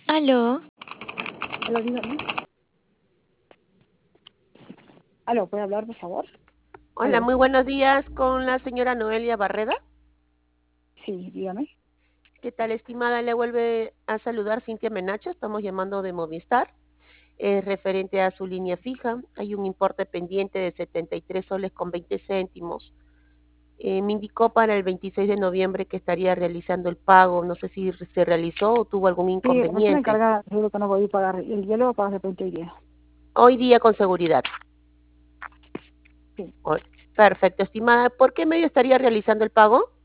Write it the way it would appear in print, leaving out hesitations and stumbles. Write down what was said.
Aló, Aló, dígame. Aló, ¿puede hablar, por favor? Hola, Aló, muy buenos días con la señora Noelia Barreda. sí, dígame. ¿Qué tal, estimada? Le vuelve a saludar Cintia Menacho. Estamos llamando de Movistar. Referente a su línea fija, hay un importe pendiente de 73 soles con 20 céntimos. Me indicó para el 26 de noviembre que estaría realizando el pago. No sé si se realizó o tuvo algún Sí, la persona inconveniente. encargada seguro que no voy a pagar. El hielo va a pagar de repente hoy día. Hoy día con seguridad. Sí. Perfecto, estimada. ¿Por qué medio estaría realizando el pago?